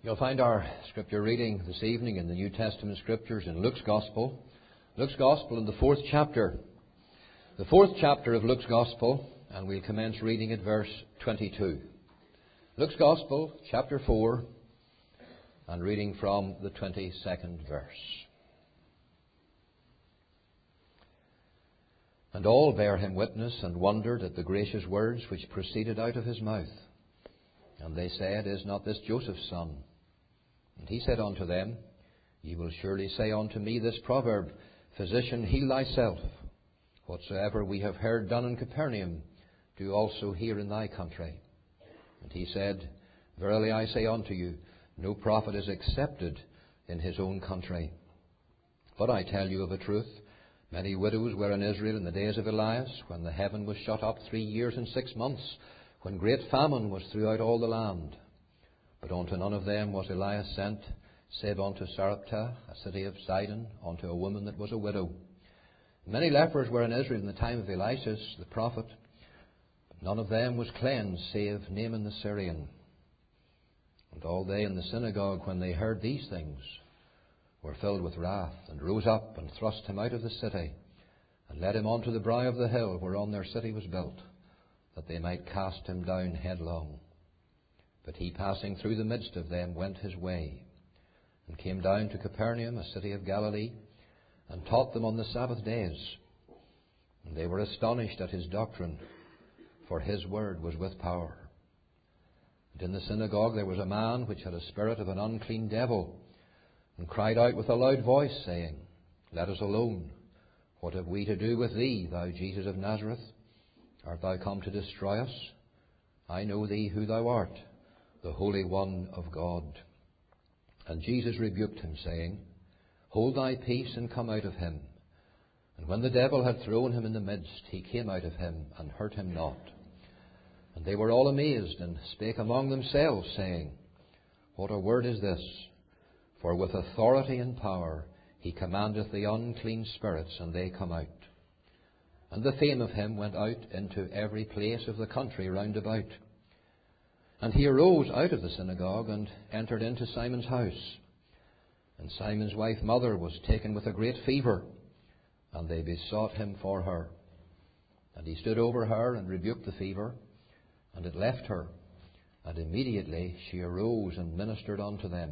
You'll find our scripture reading this evening in the New Testament scriptures in Luke's Gospel. Luke's Gospel in the 4th chapter. The 4th chapter of Luke's Gospel, and we'll commence reading at verse 22. Luke's Gospel, chapter 4, and reading from the 22nd verse. And all bare him witness and wondered at the gracious words which proceeded out of his mouth. And they said, Is not this Joseph's son? And he said unto them, Ye will surely say unto me this proverb, Physician, heal thyself. Whatsoever we have heard done in Capernaum, do also here in thy country. And he said, Verily I say unto you, no prophet is accepted in his own country. But I tell you of a truth, many widows were in Israel in the days of Elias, when the heaven was shut up 3 years and 6 months, when great famine was throughout all the land. But unto none of them was Elias sent, save unto Sarepta, a city of Sidon, unto a woman that was a widow. Many lepers were in Israel in the time of Elias the prophet, but none of them was cleansed, save Naaman the Syrian. And all they in the synagogue, when they heard these things, were filled with wrath, and rose up, and thrust him out of the city, and led him unto the brow of the hill whereon their city was built, that they might cast him down headlong. But he, passing through the midst of them, went his way, and came down to Capernaum, a city of Galilee, and taught them on the Sabbath days. And they were astonished at his doctrine, for his word was with power. And in the synagogue there was a man which had a spirit of an unclean devil, and cried out with a loud voice, saying, Let us alone. What have we to do with thee, thou Jesus of Nazareth? Art thou come to destroy us? I know thee who thou art, the Holy One of God. And Jesus rebuked him, saying, Hold thy peace, and come out of him. And when the devil had thrown him in the midst, he came out of him, and hurt him not. And they were all amazed, and spake among themselves, saying, What a word is this? For with authority and power he commandeth the unclean spirits, and they come out. And the fame of him went out into every place of the country round about. And he arose out of the synagogue, and entered into Simon's house. And Simon's wife mother was taken with a great fever, and they besought him for her. And he stood over her, and rebuked the fever, and it left her. And immediately she arose and ministered unto them.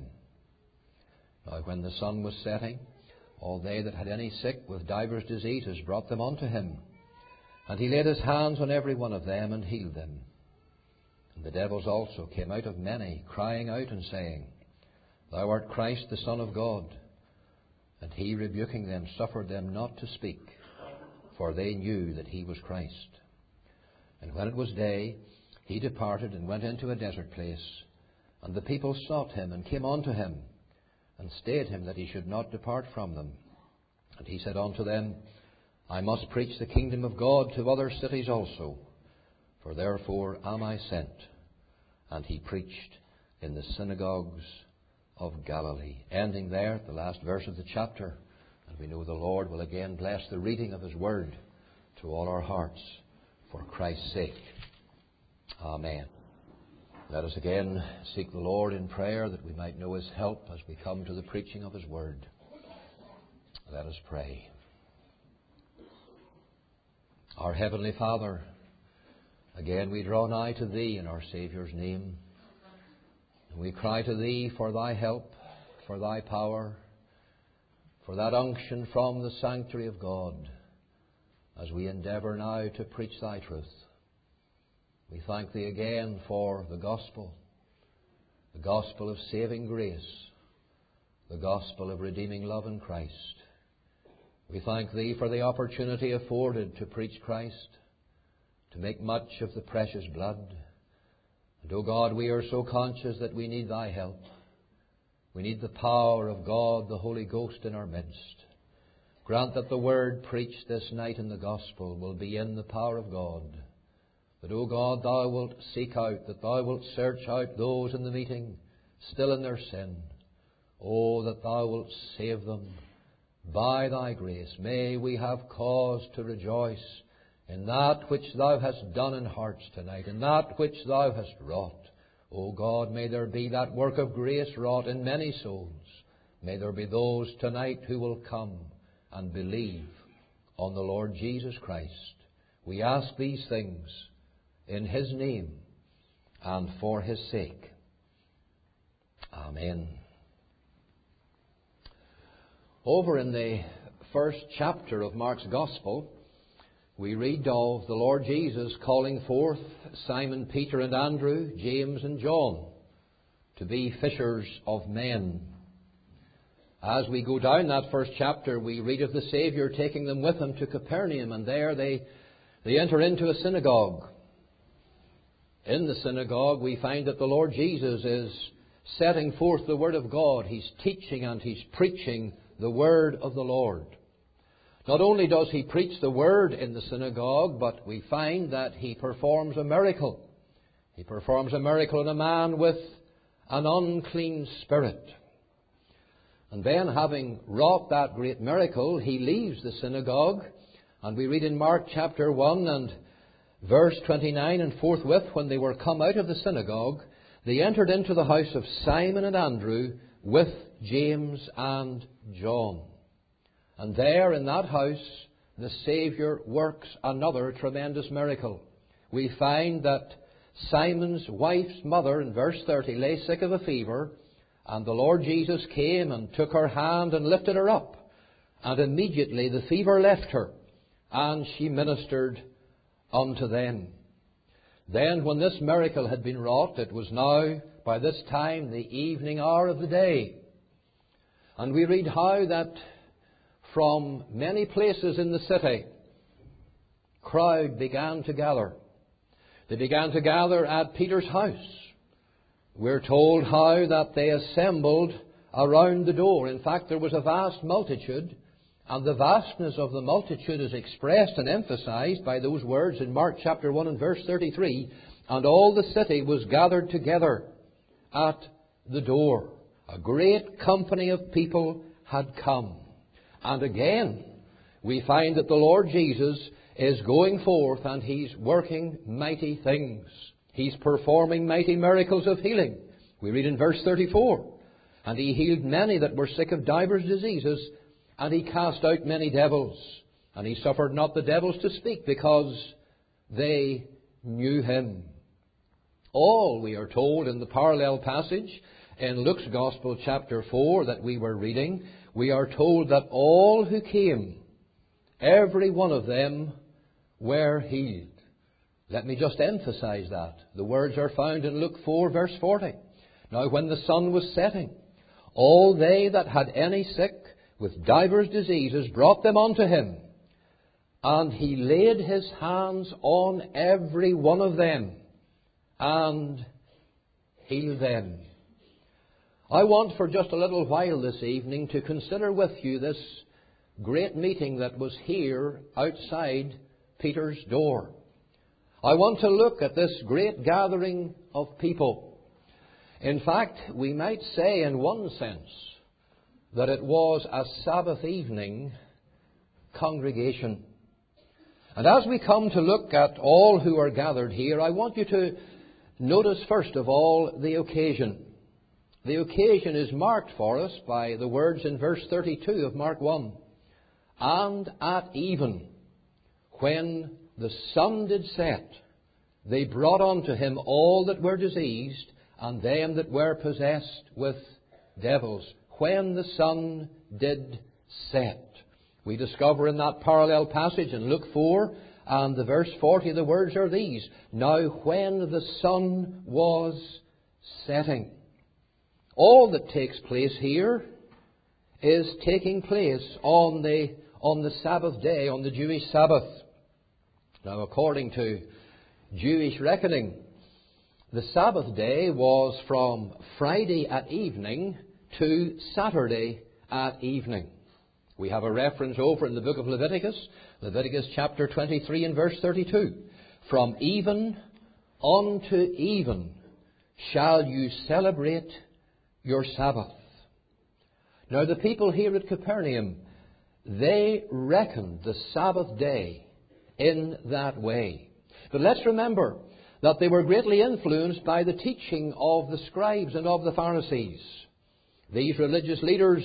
Now when the sun was setting, all they that had any sick with divers diseases brought them unto him. And he laid his hands on every one of them, and healed them. And the devils also came out of many, crying out and saying, Thou art Christ, the Son of God. And he, rebuking them, suffered them not to speak, for they knew that he was Christ. And when it was day, he departed and went into a desert place. And the people sought him, and came unto him, and stayed him that he should not depart from them. And he said unto them, I must preach the kingdom of God to other cities also, for therefore am I sent. And he preached in the synagogues of Galilee. Ending there at the last verse of the chapter. And we know the Lord will again bless the reading of his word to all our hearts for Christ's sake. Amen. Let us again seek the Lord in prayer that we might know his help as we come to the preaching of his word. Let us pray. Our Heavenly Father, again we draw nigh to thee in our Saviour's name. And we cry to thee for thy help, for thy power, for that unction from the sanctuary of God, as we endeavour now to preach thy truth. We thank thee again for the gospel of saving grace, the gospel of redeeming love in Christ. We thank thee for the opportunity afforded to preach Christ, to make much of the precious blood. And, O God, we are so conscious that we need thy help. We need the power of God, the Holy Ghost, in our midst. Grant that the word preached this night in the gospel will be in the power of God. That, O God, thou wilt seek out, that thou wilt search out those in the meeting still in their sin. Oh, that thou wilt save them by thy grace. May we have cause to rejoice in that which thou hast done in hearts tonight, in that which thou hast wrought. O God, may there be that work of grace wrought in many souls. May there be those tonight who will come and believe on the Lord Jesus Christ. We ask these things in His name and for His sake. Amen. Over in the first chapter of Mark's Gospel, we read of the Lord Jesus calling forth Simon, Peter and Andrew, James and John to be fishers of men. As we go down that first chapter, we read of the Saviour taking them with Him to Capernaum, and there they enter into a synagogue. In the synagogue, we find that the Lord Jesus is setting forth the Word of God. He's teaching and He's preaching the Word of the Lord. Not only does He preach the Word in the synagogue, but we find that He performs a miracle. He performs a miracle in a man with an unclean spirit. And then, having wrought that great miracle, He leaves the synagogue. And we read in Mark chapter 1 and verse 29, and forthwith, when they were come out of the synagogue, they entered into the house of Simon and Andrew with James and John. And there in that house, the Saviour works another tremendous miracle. We find that Simon's wife's mother, in verse 30, lay sick of a fever, and the Lord Jesus came and took her hand and lifted her up. And immediately the fever left her, and she ministered unto them. Then when this miracle had been wrought, it was now by this time the evening hour of the day. And we read how that from many places in the city, crowd began to gather. They began to gather at Peter's house. We're told how that they assembled around the door. In fact, there was a vast multitude, and the vastness of the multitude is expressed and emphasized by those words in Mark chapter 1 and verse 33, and all the city was gathered together at the door. A great company of people had come. And again, we find that the Lord Jesus is going forth and He's working mighty things. He's performing mighty miracles of healing. We read in verse 34, and He healed many that were sick of divers diseases, and He cast out many devils. And He suffered not the devils to speak, because they knew Him. All, we are told in the parallel passage in Luke's Gospel chapter 4 that we were reading, we are told that all who came, every one of them, were healed. Let me just emphasize that. The words are found in Luke 4 verse 40. Now when the sun was setting, all they that had any sick with divers diseases brought them unto Him, and He laid His hands on every one of them and healed them. I want for just a little while this evening to consider with you this great meeting that was here outside Peter's door. I want to look at this great gathering of people. In fact, we might say in one sense that it was a Sabbath evening congregation. And as we come to look at all who are gathered here, I want you to notice first of all the occasion. The occasion is marked for us by the words in verse 32 of Mark 1. And at even, when the sun did set, they brought unto Him all that were diseased, and them that were possessed with devils. When the sun did set. We discover in that parallel passage in Luke 4 and the verse 40, the words are these. Now when the sun was setting. All that takes place here is taking place on the Sabbath day, on the Jewish Sabbath. Now, according to Jewish reckoning, the Sabbath day was from Friday at evening to Saturday at evening. We have a reference over in the book of Leviticus, Leviticus chapter 23 and verse 32. From even unto even shall you celebrate your Sabbath. Now the people here at Capernaum, they reckoned the Sabbath day in that way. But let's remember that they were greatly influenced by the teaching of the scribes and of the Pharisees. These religious leaders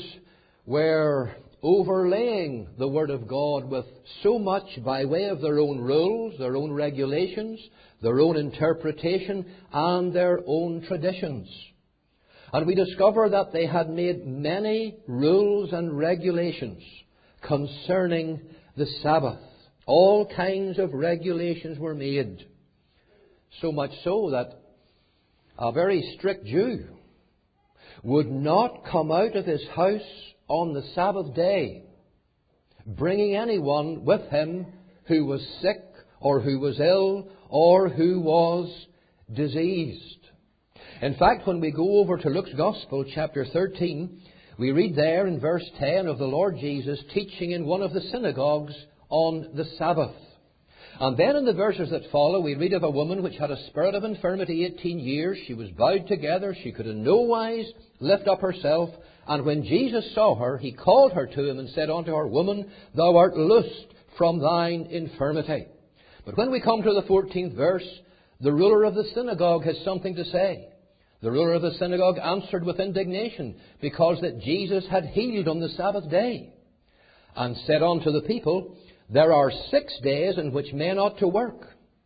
were overlaying the Word of God with so much by way of their own rules, their own regulations, their own interpretation, and their own traditions. And we discover that they had made many rules and regulations concerning the Sabbath. All kinds of regulations were made. So much so that a very strict Jew would not come out of his house on the Sabbath day, bringing anyone with him who was sick or who was ill or who was diseased. In fact, when we go over to Luke's Gospel, chapter 13, we read there in verse 10 of the Lord Jesus teaching in one of the synagogues on the Sabbath. And then in the verses that follow, we read of a woman which had a spirit of infirmity 18 years. She was bowed together. She could in no wise lift up herself. And when Jesus saw her, he called her to him and said unto her, Woman, thou art loosed from thine infirmity. But when we come to the 14th verse, the ruler of the synagogue has something to say. The ruler of the synagogue answered with indignation, because that Jesus had healed on the Sabbath day, and said unto the people, There are 6 days in which men ought to work.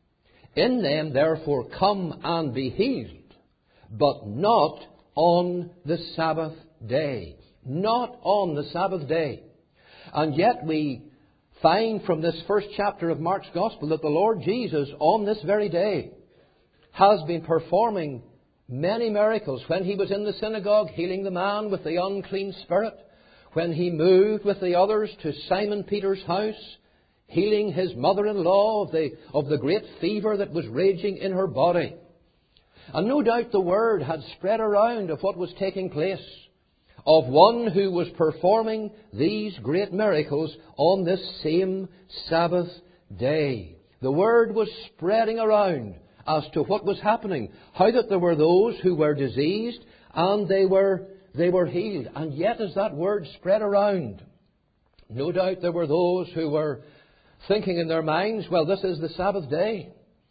In them therefore come and be healed, but not on the Sabbath day. Not on the Sabbath day. And yet we find from this first chapter of Mark's Gospel that the Lord Jesus on this very day has been performing many miracles. When he was in the synagogue healing the man with the unclean spirit, when he moved with the others to Simon Peter's house, healing his mother-in-law of the great fever that was raging in her body. And no doubt the word had spread around of what was taking place, of one who was performing these great miracles on this same Sabbath day. The word was spreading around as to what was happening, how that there were those who were diseased and they were healed. And yet as that word spread around, no doubt there were those who were thinking in their minds, well, this is the Sabbath day.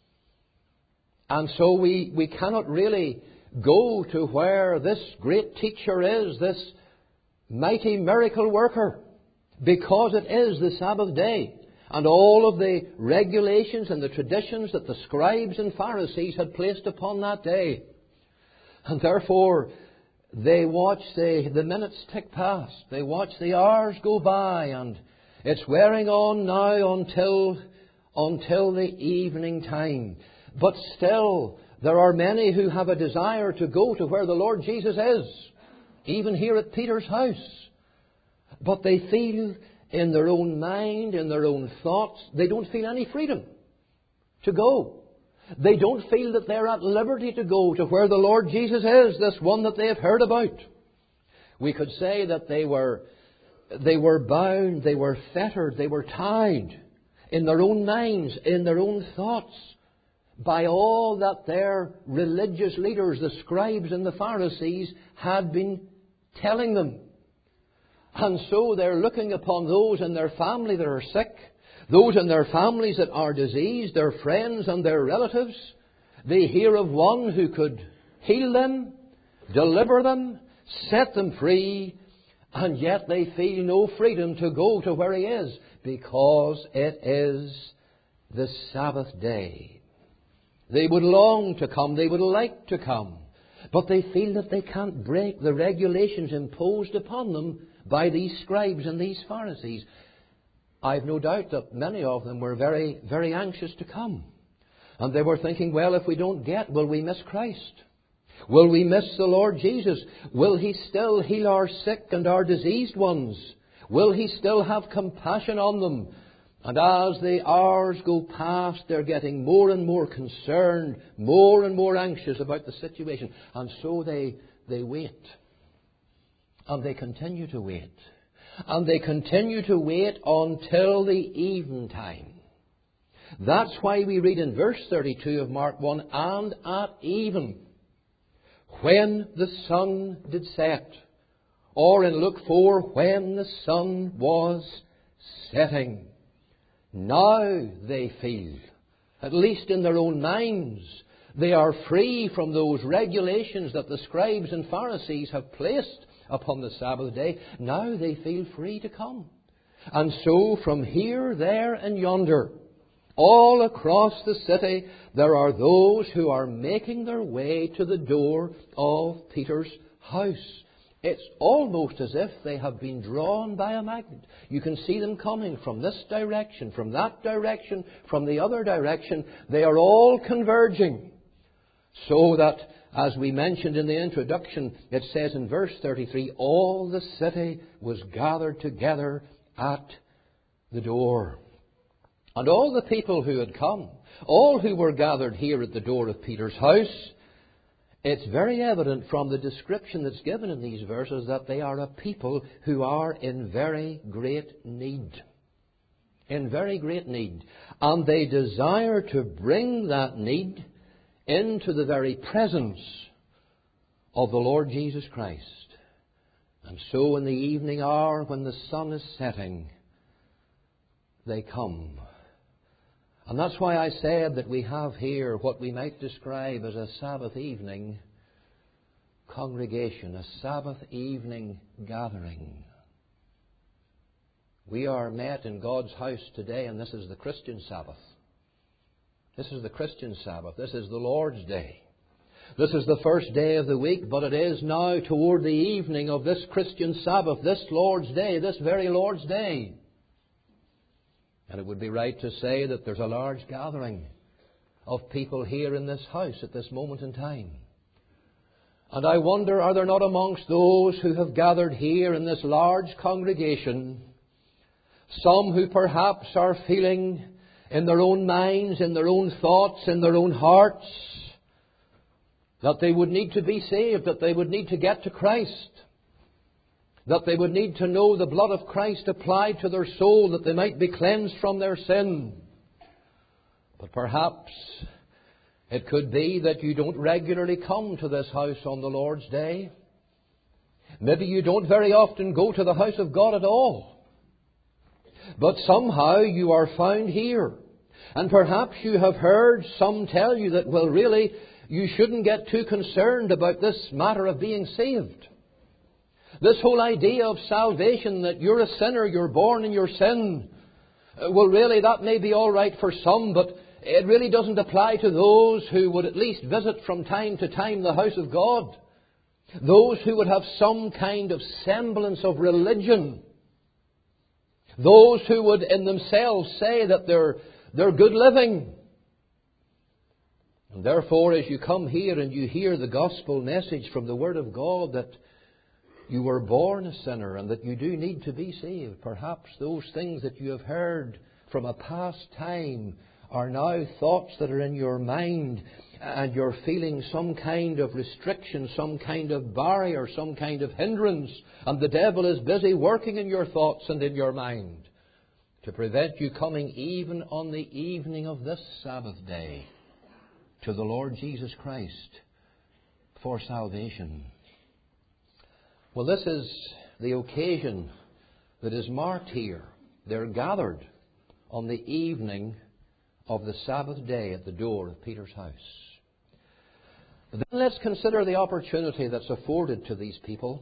And so we cannot really go to where this great teacher is, this mighty miracle worker, because it is the Sabbath day. And all of the regulations and the traditions that the scribes and Pharisees had placed upon that day. And therefore, they watch the minutes tick past. They watch the hours go by, and it's wearing on now until the evening time. But still, there are many who have a desire to go to where the Lord Jesus is, even here at Peter's house. But they feel in their own mind, in their own thoughts, they don't feel any freedom to go. They don't feel that they're at liberty to go to where the Lord Jesus is, this one that they have heard about. We could say that they were bound, they were fettered, they were tied in their own minds, in their own thoughts, by all that their religious leaders, the scribes and the Pharisees, had been telling them. And so they're looking upon those in their family that are sick, those in their families that are diseased, their friends and their relatives. They hear of one who could heal them, deliver them, set them free, and yet they feel no freedom to go to where he is, because it is the Sabbath day. They would long to come, they would like to come, but they feel that they can't break the regulations imposed upon them by these scribes and these Pharisees. I've no doubt that many of them were very, very anxious to come. And they were thinking, well, if we don't get, will we miss Christ? Will we miss the Lord Jesus? Will he still heal our sick and our diseased ones? Will he still have compassion on them? And as the hours go past, they're getting more and more concerned, more and more anxious about the situation. And so they wait. And they continue to wait. And they continue to wait until the eventime. That's why we read in verse 32 of Mark 1, and at even, when the sun did set, or in Luke 4, when the sun was setting. Now they feel, at least in their own minds, They are free from those regulations that the scribes and Pharisees have placed upon the Sabbath day. Now they feel free to come. And so from here, there and yonder, all across the city, there are those who are making their way to the door of Peter's house. It's almost as if they have been drawn by a magnet. You can see them coming from this direction, from that direction, from the other direction. They are all converging. So that, as we mentioned in the introduction, it says in verse 33, all the city was gathered together at the door. And all the people who had come, all who were gathered here at the door of Peter's house, it's very evident from the description that's given in these verses that they are a people who are in very great need. In very great need. And they desire to bring that need into the very presence of the Lord Jesus Christ. And so in the evening hour, when the sun is setting, they come. And that's why I said that we have here what we might describe as a Sabbath evening congregation, a Sabbath evening gathering. We are met in God's house today, and this is the Christian Sabbath. This is the Christian Sabbath. This is the Lord's Day. This is the first day of the week, but it is now toward the evening of this Christian Sabbath, this Lord's Day, this very Lord's Day. And it would be right to say that there's a large gathering of people here in this house at this moment in time. And I wonder, are there not amongst those who have gathered here in this large congregation some who perhaps are feeling in their own minds, in their own thoughts, in their own hearts, that they would need to be saved, that they would need to get to Christ, that they would need to know the blood of Christ applied to their soul, that they might be cleansed from their sin. But perhaps it could be that you don't regularly come to this house on the Lord's Day. Maybe you don't very often go to the house of God at all. But somehow you are found here. And perhaps you have heard some tell you that, well, really, you shouldn't get too concerned about this matter of being saved. This whole idea of salvation, that you're a sinner, you're born in your sin, well, really, that may be all right for some, but it really doesn't apply to those who would at least visit from time to time the house of God. Those who would have some kind of semblance of religion. Those who would in themselves say that they're good living. And therefore, as you come here and you hear the gospel message from the Word of God that you were born a sinner and that you do need to be saved, perhaps those things that you have heard from a past time are now thoughts that are in your mind, and you're feeling some kind of restriction, some kind of barrier, some kind of hindrance, and the devil is busy working in your thoughts and in your mind to prevent you coming even on the evening of this Sabbath day to the Lord Jesus Christ for salvation. Well, this is the occasion that is marked here. They're gathered on the evening of the Sabbath day at the door of Peter's house. But then let's consider the opportunity that's afforded to these people.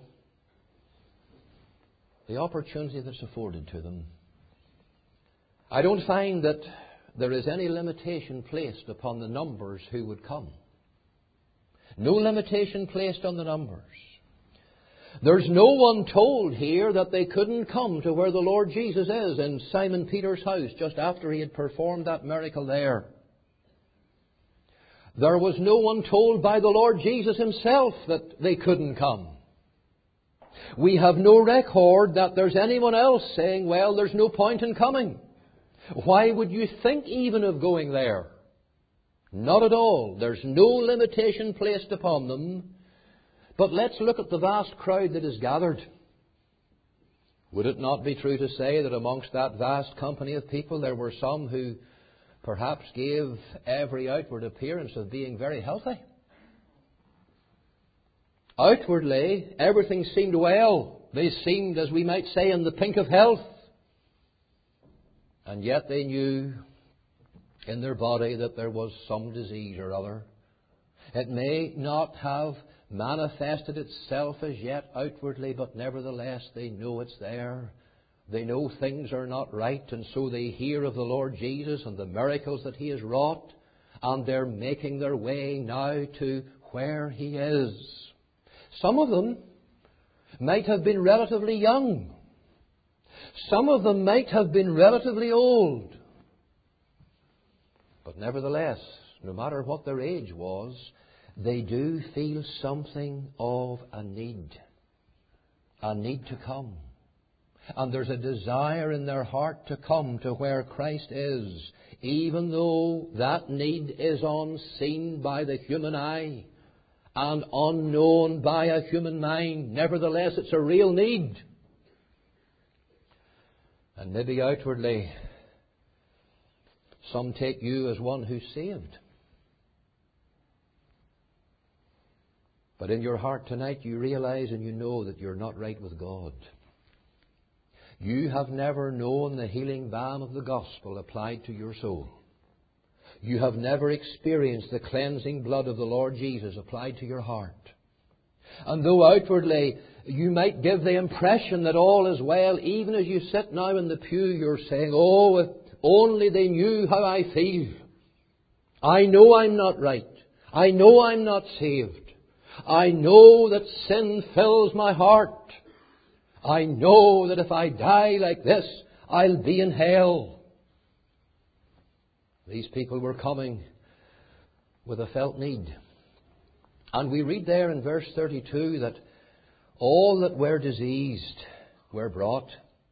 The opportunity that's afforded to them. I don't find that there is any limitation placed upon the numbers who would come. No limitation placed on the numbers. There's no one told here that they couldn't come to where the Lord Jesus is in Simon Peter's house just after he had performed that miracle there. There was no one told by the Lord Jesus himself that they couldn't come. We have no record that there's anyone else saying, well, there's no point in coming. Why would you think even of going there? Not at all. There's no limitation placed upon them. But let's look at the vast crowd that is gathered. Would it not be true to say that amongst that vast company of people there were some who perhaps gave every outward appearance of being very healthy? Outwardly, everything seemed well. They seemed, as we might say, in the pink of health. And yet they knew in their body that there was some disease or other It may not have manifested itself as yet outwardly, but nevertheless they know it's there. They know things are not right, and so they hear of the Lord Jesus and the miracles that He has wrought, and they're making their way now to where He is. Some of them might have been relatively young. Some of them might have been relatively old. But nevertheless, no matter what their age was, they do feel something of a need to come. And there's a desire in their heart to come to where Christ is, even though that need is unseen by the human eye and unknown by a human mind. Nevertheless, it's a real need. And maybe outwardly, some take you as one who's saved. But in your heart tonight, you realize and you know that you're not right with God. You have never known the healing balm of the gospel applied to your soul. You have never experienced the cleansing blood of the Lord Jesus applied to your heart. And though outwardly you might give the impression that all is well, even as you sit now in the pew, you're saying, oh, if only they knew how I feel. I know I'm not right. I know I'm not saved. I know that sin fills my heart. I know that if I die like this, I'll be in hell. These people were coming with a felt need. And we read there in verse 32 that all that were diseased were brought.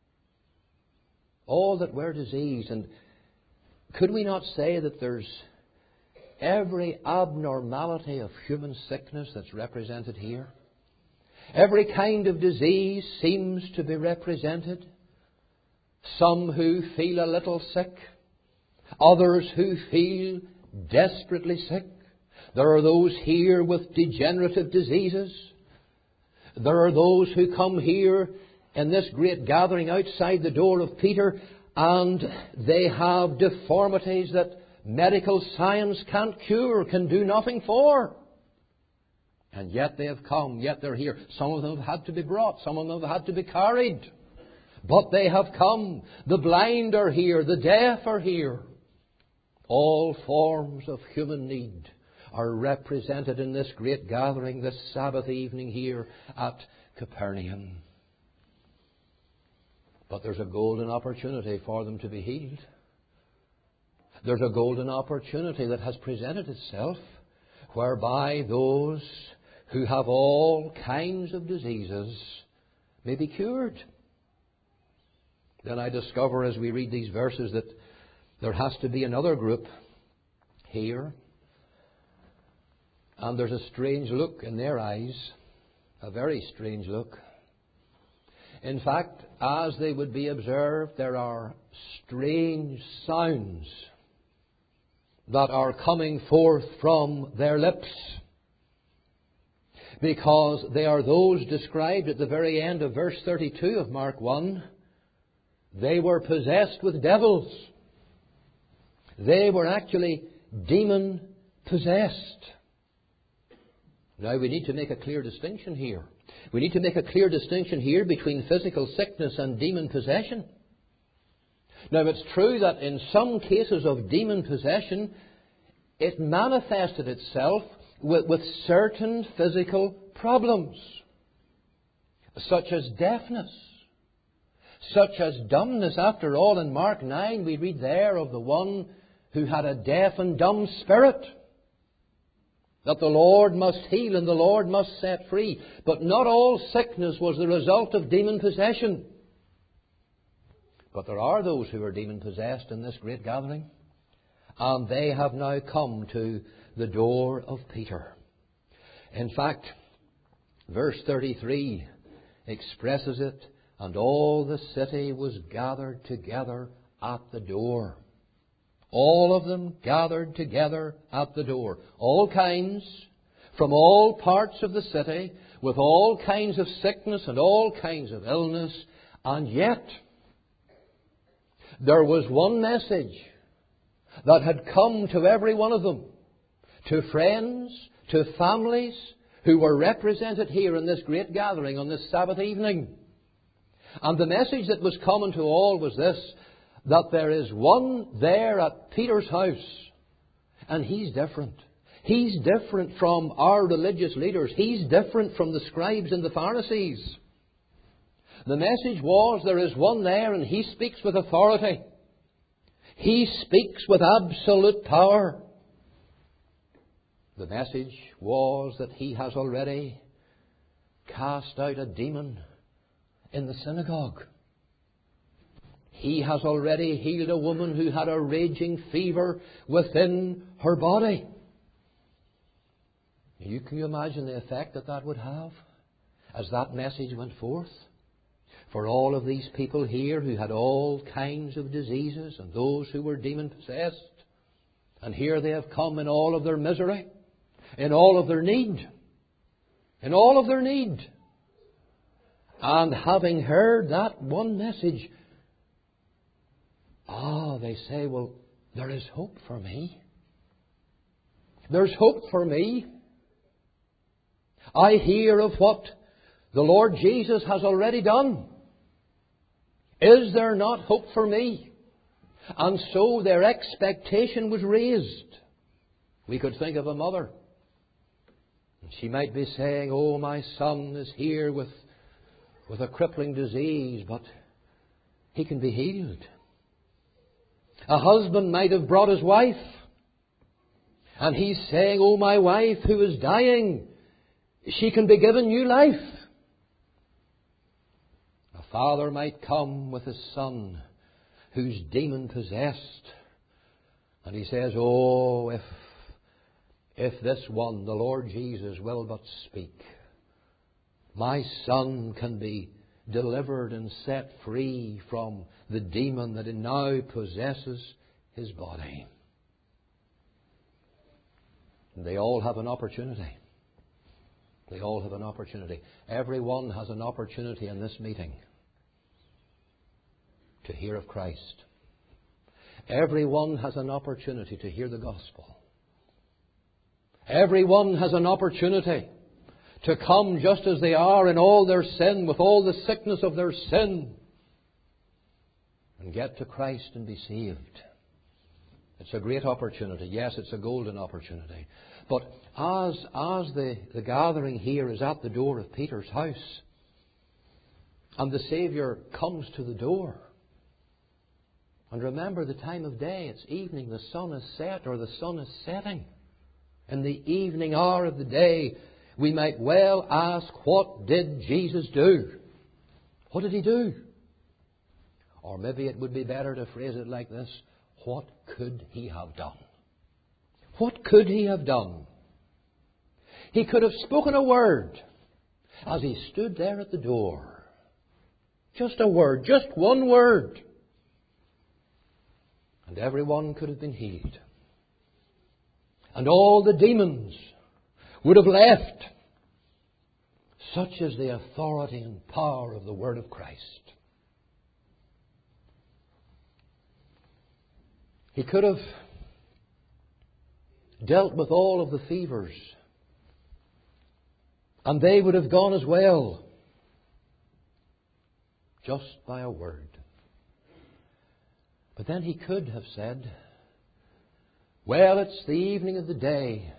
All that were diseased. And could we not say that there's every abnormality of human sickness that's represented here? Every kind of disease seems to be represented. Some who feel a little sick. Others who feel desperately sick. There are those here with degenerative diseases. There are those who come here in this great gathering outside the door of Peter, and they have deformities that medical science can't cure, can do nothing for. And yet they have come, yet they're here. Some of them have had to be brought, some of them have had to be carried. But they have come. The blind are here, the deaf are here. All forms of human need are represented in this great gathering this Sabbath evening here at Capernaum. But there's a golden opportunity for them to be healed. There's a golden opportunity that has presented itself whereby those who have all kinds of diseases may be cured. Then I discover as we read these verses that there has to be another group here. And there's a strange look in their eyes, a very strange look. In fact, as they would be observed, there are strange sounds that are coming forth from their lips, because they are those described at the very end of verse 32 of Mark 1. They were possessed with devils. They were actually demon-possessed. Now we need to make a clear distinction here. We need to make a clear distinction here between physical sickness and demon possession. Now it's true that in some cases of demon possession, it manifested itself with certain physical problems, such as deafness, such as dumbness. After all, in Mark 9 we read there of the one who had a deaf and dumb spirit, that the Lord must heal and the Lord must set free. But not all sickness was the result of demon possession. But there are those who are demon possessed in this great gathering, and they have now come to the door of Peter. In fact, verse 33 expresses it, and all the city was gathered together at the door. All of them gathered together at the door. All kinds, from all parts of the city, with all kinds of sickness and all kinds of illness. And yet, there was one message that had come to every one of them, to friends, to families who were represented here in this great gathering on this Sabbath evening. And the message that was common to all was this, that there is one there at Peter's house, and he's different. He's different from our religious leaders. He's different from the scribes and the Pharisees. The message was, there is one there and he speaks with authority. He speaks with absolute power. The message was that he has already cast out a demon in the synagogue. He has already healed a woman who had a raging fever within her body. Can you imagine the effect that that would have as that message went forth? For all of these people here who had all kinds of diseases and those who were demon-possessed. And here they have come in all of their misery, in all of their need. In all of their need. And having heard that one message, they say, well, there is hope for me. There's hope for me. I hear of what the Lord Jesus has already done. Is there not hope for me? And so their expectation was raised. We could think of a mother. She might be saying, oh, my son is here with a crippling disease, but he can be healed. A husband might have brought his wife, and he's saying, oh, my wife who is dying, she can be given new life. A father might come with his son who's demon-possessed, and he says, oh, if this one, the Lord Jesus, will but speak, my son can be delivered and set free from the demon that now possesses his body. And they all have an opportunity. They all have an opportunity. Everyone has an opportunity in this meeting to hear of Christ. Everyone has an opportunity to hear the gospel. Everyone has an opportunity to come just as they are in all their sin, with all the sickness of their sin, and get to Christ and be saved. It's a great opportunity. Yes, it's a golden opportunity. But as the gathering here is at the door of Peter's house, and the Saviour comes to the door, and remember the time of day, it's evening, the sun is set or the sun is setting. In the evening hour of the day, we might well ask, what did Jesus do? What did he do? Or maybe it would be better to phrase it like this, what could he have done? What could he have done? He could have spoken a word as he stood there at the door. Just a word, just one word. And everyone could have been healed. And all the demons would have left. Such is the authority and power of the Word of Christ. He could have dealt with all of the fevers, and they would have gone as well, just by a word. But then he could have said, well, it's the evening of the day,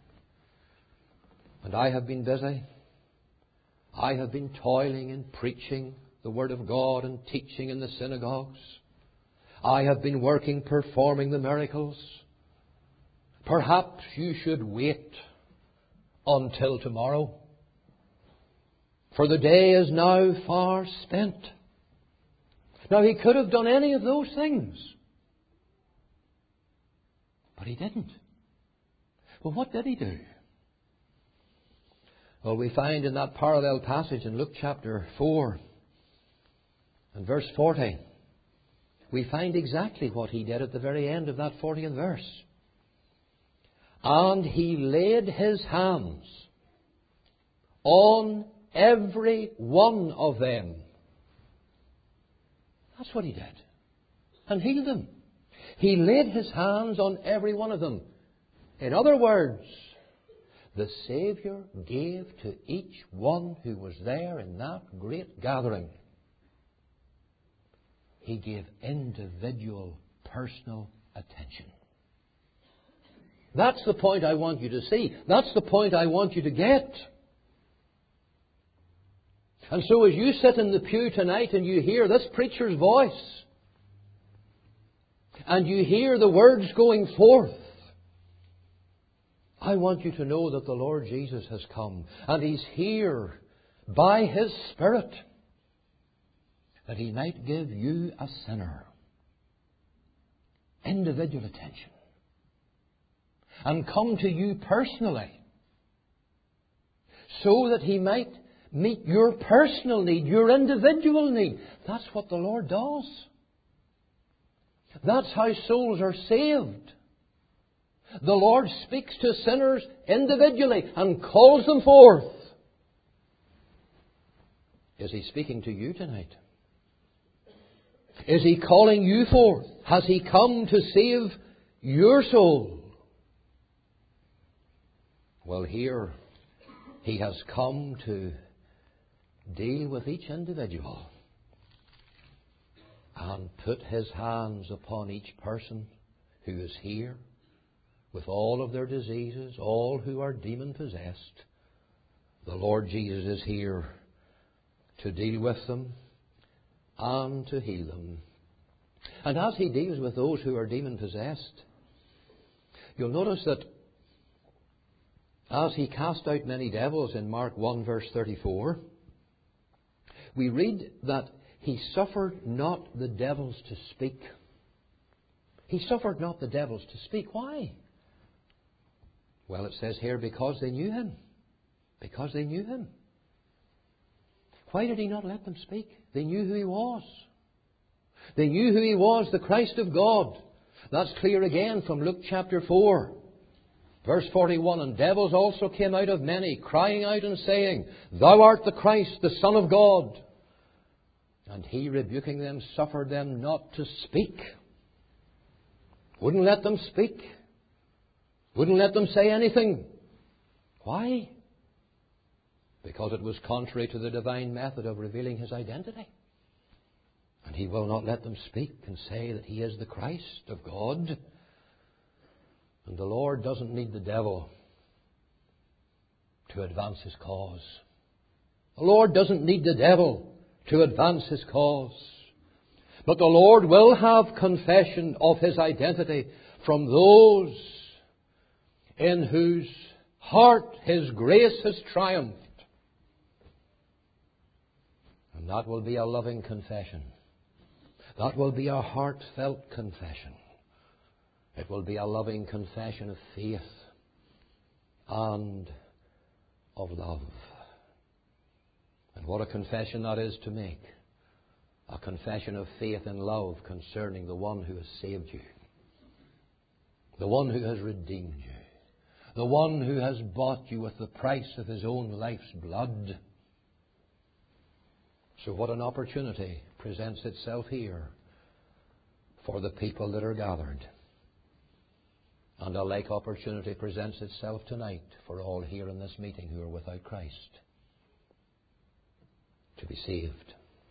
and I have been busy. I have been toiling in preaching the Word of God and teaching in the synagogues. I have been working, performing the miracles. Perhaps you should wait until tomorrow, for the day is now far spent. Now, he could have done any of those things, but he didn't. Well, what did he do? Well, we find in that parallel passage in Luke chapter 4 and verse 40, we find exactly what he did at the very end of that 40th verse. And he laid his hands on every one of them. That's what he did. And healed them. He laid his hands on every one of them. In other words, the Saviour gave to each one who was there in that great gathering. He gave individual, personal attention. That's the point I want you to see. That's the point I want you to get. And so as you sit in the pew tonight and you hear this preacher's voice, and you hear the words going forth, I want you to know that the Lord Jesus has come, and He's here by His Spirit, that He might give you, a sinner, individual attention, and come to you personally, so that He might meet your personal need, your individual need. That's what the Lord does. That's how souls are saved. The Lord speaks to sinners individually and calls them forth. Is He speaking to you tonight? Is He calling you forth? Has He come to save your soul? Well, here He has come to deal with each individual and put His hands upon each person who is here with all of their diseases, all who are demon-possessed. The Lord Jesus is here to deal with them and to heal them. And as He deals with those who are demon-possessed, you'll notice that as He cast out many devils in Mark 1 verse 34, we read that He suffered not the devils to speak. He suffered not the devils to speak. Why? Well, it says here, because they knew Him. Because they knew Him. Why did He not let them speak? They knew who He was. They knew who He was, the Christ of God. That's clear again from Luke chapter 4. Verse 41, and devils also came out of many, crying out and saying, Thou art the Christ, the Son of God. And He, rebuking them, suffered them not to speak. Wouldn't let them speak. Wouldn't let them say anything. Why? Because it was contrary to the divine method of revealing His identity. And He will not let them speak and say that He is the Christ of God. And the Lord doesn't need the devil to advance His cause. The Lord doesn't need the devil to advance His cause. But the Lord will have confession of His identity from those in whose heart His grace has triumphed. And that will be a loving confession. That will be a heartfelt confession. It will be a loving confession of faith and of love. And what a confession that is to make. A confession of faith and love concerning the one who has saved you. The one who has redeemed you. The one who has bought you with the price of His own life's blood. So what an opportunity presents itself here for the people that are gathered. And a like opportunity presents itself tonight for all here in this meeting who are without Christ to be saved.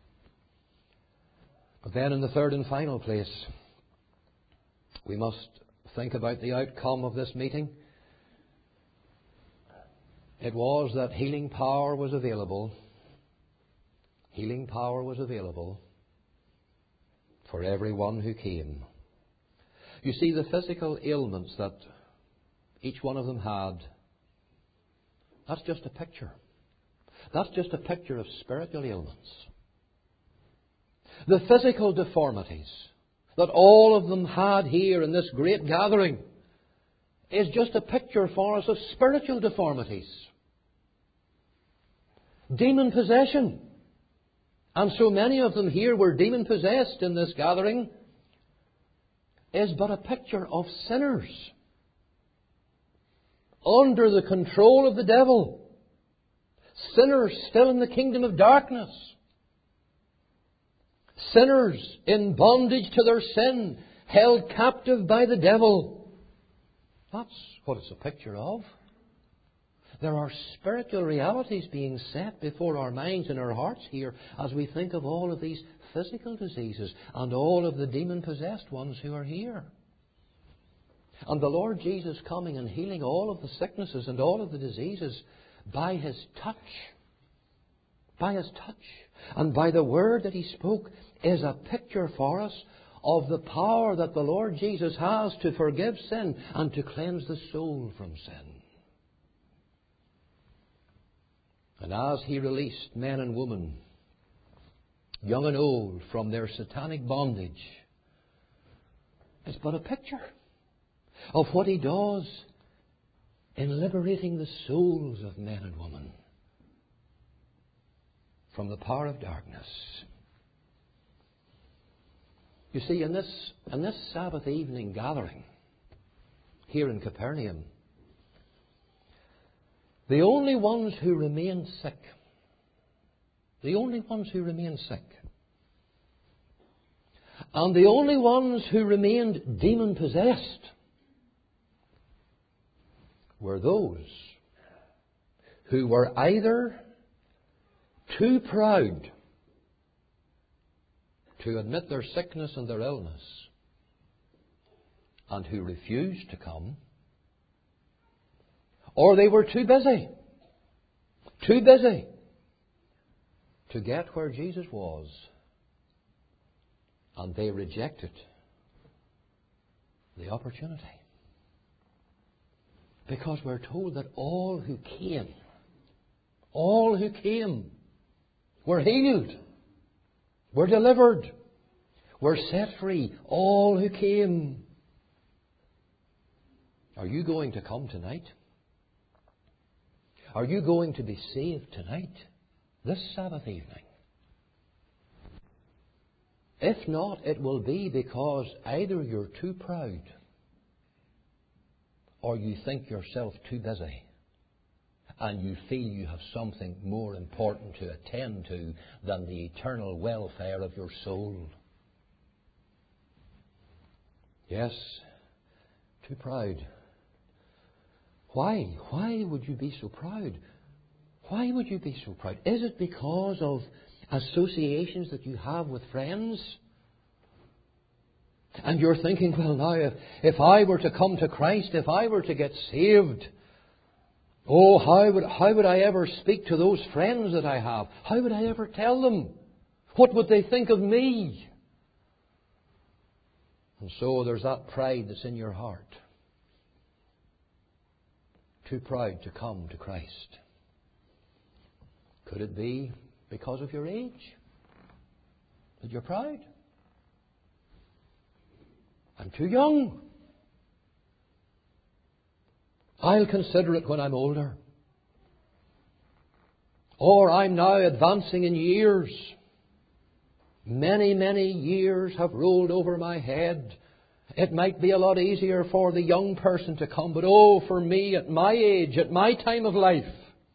But then in the third and final place, we must think about the outcome of this meeting. It was that healing power was available. Healing power was available for everyone who came. You see, the physical ailments that each one of them had, that's just a picture. That's just a picture of spiritual ailments. The physical deformities that all of them had here in this great gathering is just a picture for us of spiritual deformities. Demon possession. And so many of them here were demon possessed in this gathering, is but a picture of sinners under the control of the devil. Sinners still in the kingdom of darkness. Sinners in bondage to their sin, held captive by the devil. That's what it's a picture of. There are spiritual realities being set before our minds and our hearts here as we think of all of these physical diseases and all of the demon-possessed ones who are here. And the Lord Jesus coming and healing all of the sicknesses and all of the diseases by His touch. By His touch. And by the word that He spoke is a picture for us of the power that the Lord Jesus has to forgive sin and to cleanse the soul from sin. And as He released men and women, young and old, from their satanic bondage, it's but a picture of what He does in liberating the souls of men and women from the power of darkness. You see, in this Sabbath evening gathering here in Capernaum, the only ones who remained sick, and the only ones who remained demon-possessed were those who were either too proud to admit their sickness and their illness and who refused to come, or they were too busy to get where Jesus was, and they rejected the opportunity. Because we're told that all who came were healed, were delivered, were set free. All who came. Are you going to come tonight? Are you going to be saved tonight, this Sabbath evening? If not, it will be because either you're too proud or you think yourself too busy and you feel you have something more important to attend to than the eternal welfare of your soul. Yes, too proud. Why? Why would you be so proud? Why would you be so proud? Is it because of associations that you have with friends? And you're thinking, well, now, if I were to come to Christ, if I were to get saved, oh, how would I ever speak to those friends that I have? How would I ever tell them? What would they think of me? And so there's that pride that's in your heart. Too proud to come to Christ. Could it be because of your age that you're proud? I'm too young. I'll consider it when I'm older. Or I'm now advancing in years. Many, many years have rolled over my head. It might be a lot easier for the young person to come, but oh, for me at my age, at my time of life,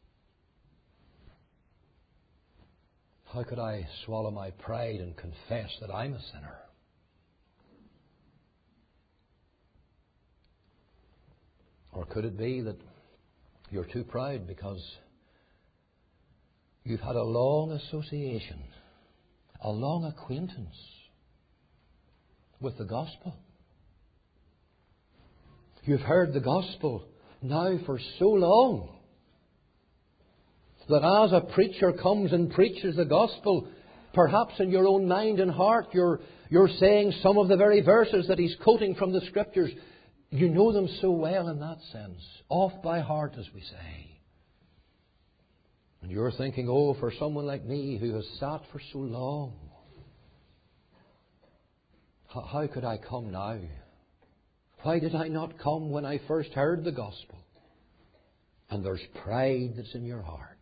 how could I swallow my pride and confess that I'm a sinner? Or could it be that you're too proud because you've had a long association, a long acquaintance with the gospel? You've heard the gospel now for so long that as a preacher comes and preaches the gospel, perhaps in your own mind and heart you're saying some of the very verses that he's quoting from the Scriptures. You know them so well in that sense, off by heart, as we say. And you're thinking, oh, for someone like me who has sat for so long, how could I come now? Why did I not come when I first heard the gospel? And there's pride that's in your heart.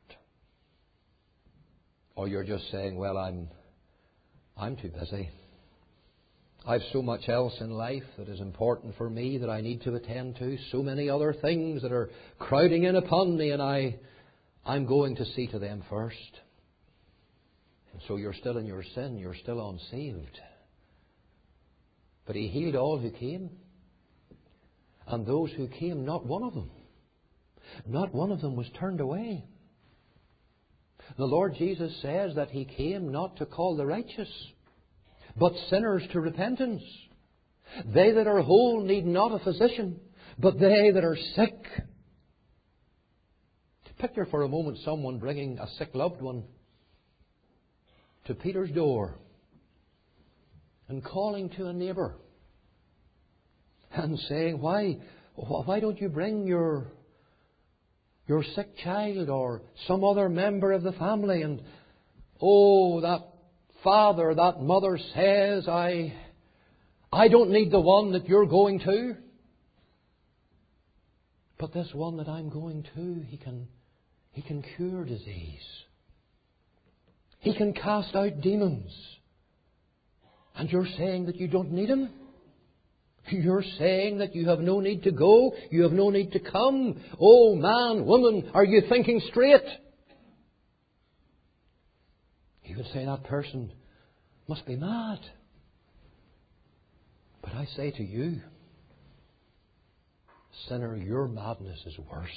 Or you're just saying, well, I'm too busy. I've so much else in life that is important for me that I need to attend to. So many other things that are crowding in upon me, and I'm going to see to them first. And so you're still in your sin. You're still unsaved. But He healed all who came. And those who came, not one of them Not one of them was turned away. The Lord Jesus says that He came not to call the righteous, but sinners to repentance. They that are whole need not a physician, but they that are sick. Picture for a moment someone bringing a sick loved one to Peter's door and calling to a neighbour and saying, why don't you bring your sick child or some other member of the family? And that father, that mother says, I don't need the one that you're going to. But this one that I'm going to, he can cure disease. He can cast out demons. And you're saying that you don't need Him? You're saying that you have no need to go? You have no need to come? Oh, man, woman, are you thinking straight? You would say that person must be mad. But I say to you, sinner, your madness is worse.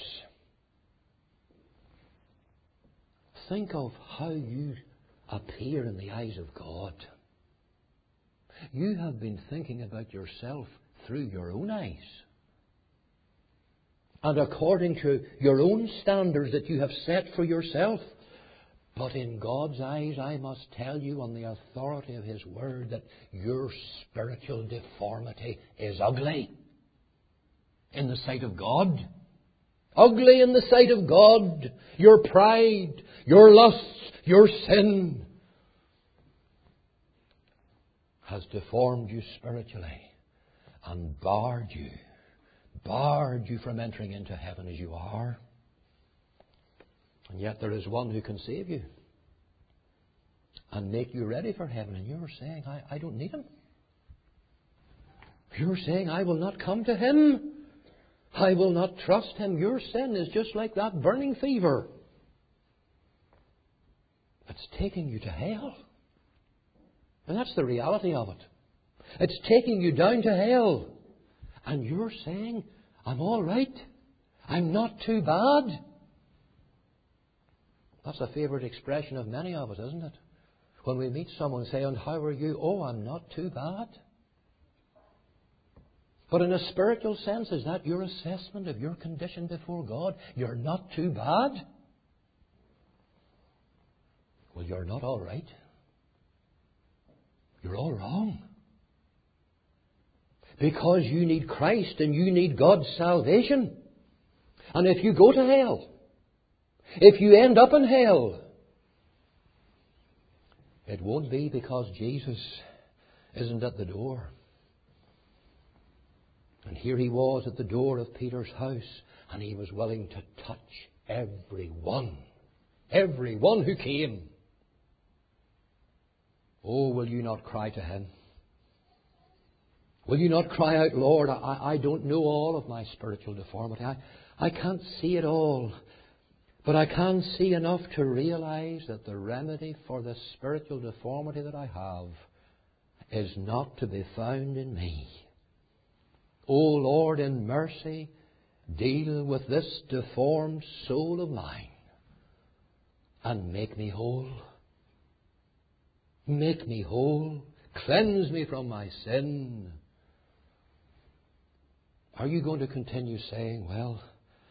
Think of how you appear in the eyes of God. You have been thinking about yourself through your own eyes. And according to your own standards that you have set for yourself. But in God's eyes, I must tell you on the authority of His Word that your spiritual deformity is ugly in the sight of God. Ugly in the sight of God. Your pride, your lusts, your sin has deformed you spiritually and barred you from entering into heaven as you are. And yet there is one who can save you and make you ready for heaven. And you're saying, I don't need Him. You're saying, I will not come to Him. I will not trust Him. Your sin is just like that burning fever. It's taking you to hell. And that's the reality of it. It's taking you down to hell. And you're saying, I'm all right. I'm not too bad. That's a favourite expression of many of us, isn't it? When we meet someone saying, how are you? Oh, I'm not too bad. But in a spiritual sense, is that your assessment of your condition before God? You're not too bad? Well, you're not all right. You're all wrong. Because you need Christ and you need God's salvation. And if you go to hell, if you end up in hell, it won't be because Jesus isn't at the door. And here He was at the door of Peter's house, and He was willing to touch everyone who came. Oh, will you not cry to Him? Will you not cry out, Lord, I don't know all of my spiritual deformity. I can't see it all. But I can see enough to realize that the remedy for the spiritual deformity that I have is not to be found in me. O Lord, in mercy, deal with this deformed soul of mine and make me whole. Make me whole. Cleanse me from my sin. Are you going to continue saying, well,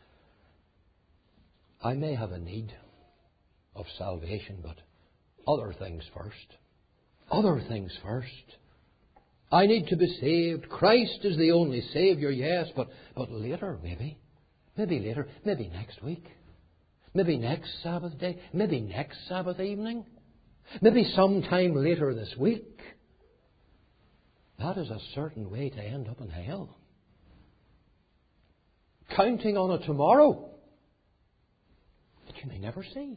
I may have a need of salvation, but other things first. Other things first. I need to be saved. Christ is the only Saviour, yes, but later, maybe. Maybe later. Maybe next week. Maybe next Sabbath day. Maybe next Sabbath evening. Maybe sometime later this week. That is a certain way to end up in hell. Counting on a tomorrow that you may never see.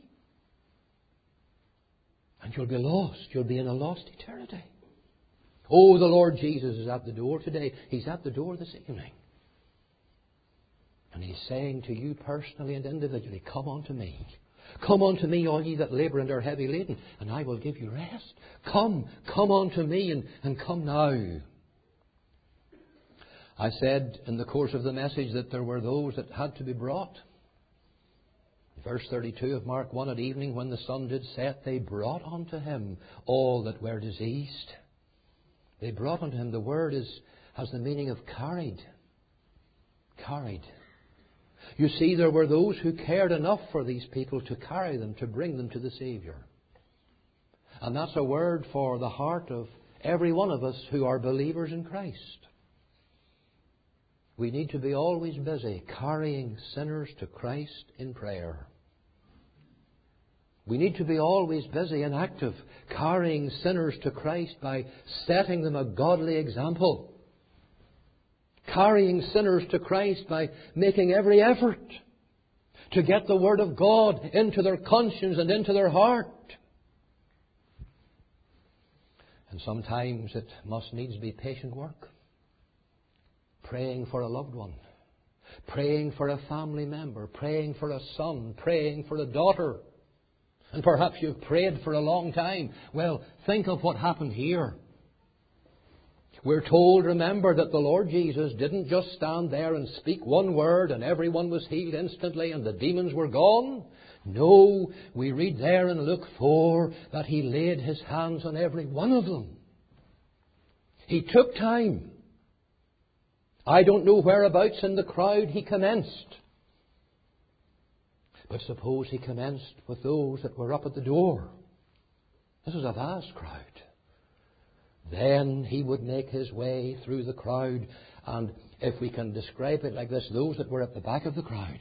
And you'll be lost. You'll be in a lost eternity. Oh, the Lord Jesus is at the door today. He's at the door this evening. And He's saying to you personally and individually, come unto me. Come unto me, all ye that labour and are heavy laden, and I will give you rest. Come unto me and come now. I said in the course of the message that there were those that had to be brought. Verse 32 of Mark 1, at evening when the sun did set, they brought unto him all that were diseased. They brought unto him. The word has the meaning of carried. Carried. You see, there were those who cared enough for these people to carry them, to bring them to the Saviour. And that's a word for the heart of every one of us who are believers in Christ. We need to be always busy carrying sinners to Christ in prayer. We need to be always busy and active carrying sinners to Christ by setting them a godly example. Carrying sinners to Christ by making every effort to get the Word of God into their conscience and into their heart. And sometimes it must needs be patient work. Praying for a loved one. Praying for a family member. Praying for a son. Praying for a daughter. And perhaps you've prayed for a long time. Well, think of what happened here. We're told, remember, that the Lord Jesus didn't just stand there and speak one word and everyone was healed instantly and the demons were gone. No, we read there in Luke 4 that He laid His hands on every one of them. He took time. I don't know whereabouts in the crowd He commenced. But suppose He commenced with those that were up at the door. This is a vast crowd. Then He would make His way through the crowd, and if we can describe it like this, those that were at the back of the crowd,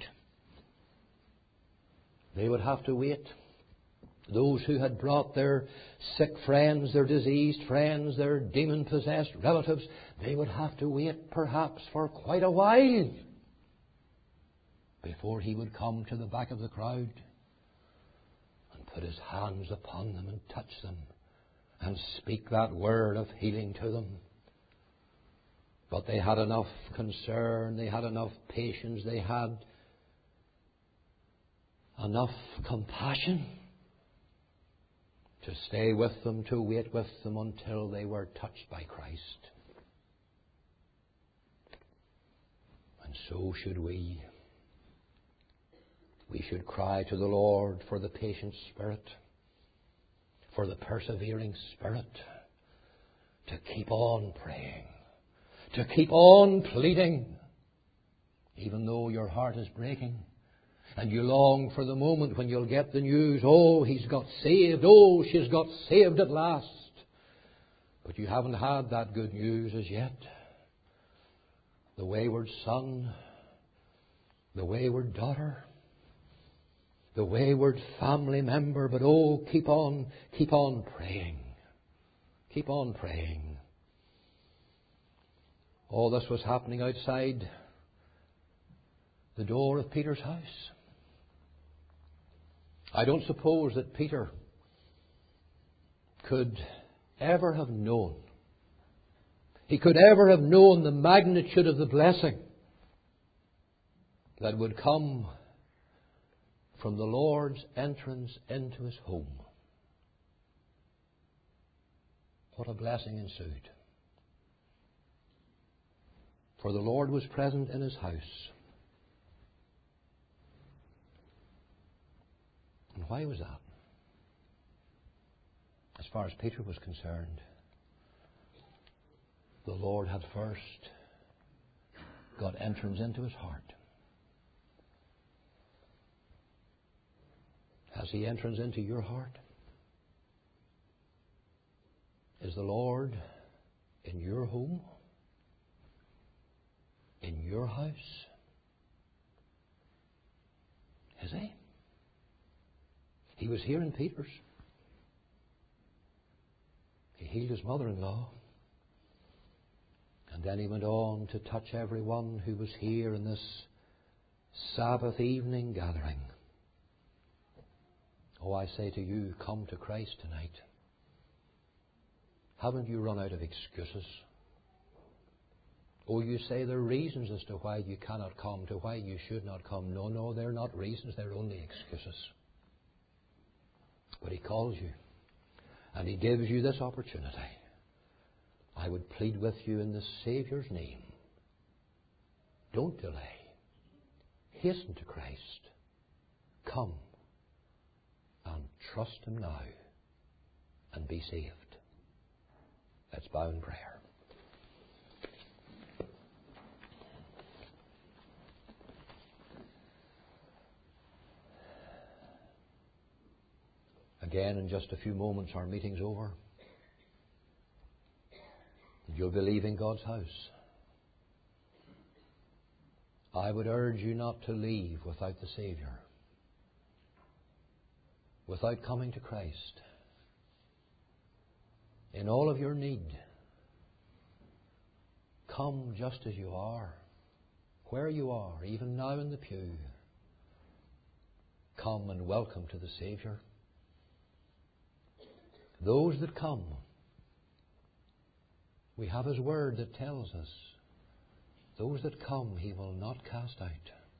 they would have to wait. Those who had brought their sick friends, their diseased friends, their demon-possessed relatives, they would have to wait perhaps for quite a while before He would come to the back of the crowd and put His hands upon them and touch them and speak that word of healing to them. But they had enough concern, they had enough patience, they had enough compassion to stay with them, to wait with them until they were touched by Christ. And so should we. We should cry to the Lord for the patient spirit, for the persevering spirit, to keep on praying, to keep on pleading, even though your heart is breaking and you long for the moment when you'll get the news, oh, he's got saved, oh, she's got saved at last. But you haven't had that good news as yet. The wayward son, the wayward daughter, the wayward family member, but oh, keep on praying. Keep on praying. All this was happening outside the door of Peter's house. I don't suppose that Peter could ever have known. He could ever have known the magnitude of the blessing that would come from the Lord's entrance into his home. What a blessing ensued. For the Lord was present in his house. And why was that? As far as Peter was concerned, the Lord had first got entrance into his heart. Has He entrance into your heart? Is the Lord in your home? In your house? Is He? He was here in Peter's. He healed his mother-in-law. And then He went on to touch everyone who was here in this Sabbath evening gathering. Oh, I say to you, come to Christ tonight. Haven't you run out of excuses? Oh, you say there are reasons as to why you cannot come, to why you should not come. No, they're not reasons, they're only excuses. But He calls you, and He gives you this opportunity. I would plead with you in the Saviour's name. Don't delay. Hasten to Christ. Come and trust Him now and be saved. Let's bow in prayer. Again, in just a few moments, our meeting's over. You'll be leaving God's house. I would urge you not to leave without the Saviour, without coming to Christ. In all of your need, come just as you are, where you are, even now in the pew. Come and welcome to the Saviour. Those that come, we have His word that tells us, those that come He will not cast out.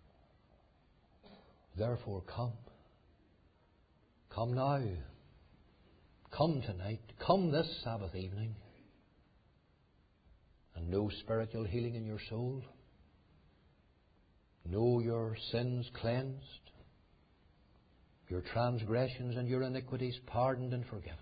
Therefore come. Come now. Come tonight. Come this Sabbath evening. And know spiritual healing in your soul. Know your sins cleansed. Your transgressions and your iniquities pardoned and forgiven.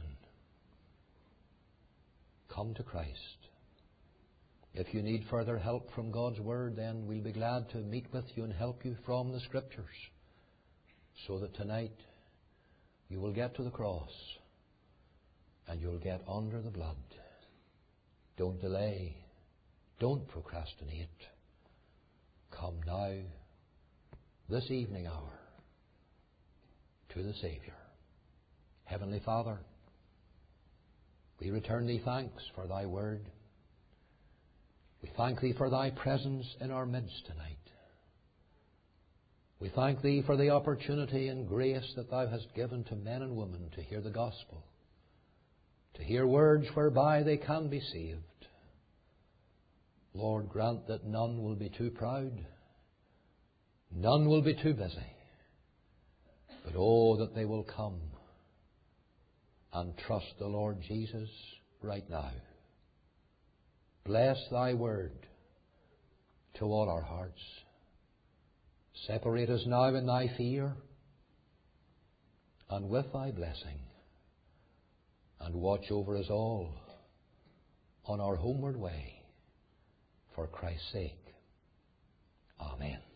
Come to Christ. If you need further help from God's Word, then we'll be glad to meet with you and help you from the Scriptures, so that tonight you will get to the cross and you'll get under the blood. Don't delay. Don't procrastinate. Come now, this evening hour, to the Saviour. Heavenly Father, we return Thee thanks for Thy Word. We thank Thee for Thy presence in our midst tonight. We thank Thee for the opportunity and grace that Thou hast given to men and women to hear the gospel, to hear words whereby they can be saved. Lord, grant that none will be too proud, none will be too busy, but oh, that they will come and trust the Lord Jesus right now. Bless Thy word to all our hearts. Separate us now in Thy fear and with Thy blessing, and watch over us all on our homeward way, for Christ's sake. Amen.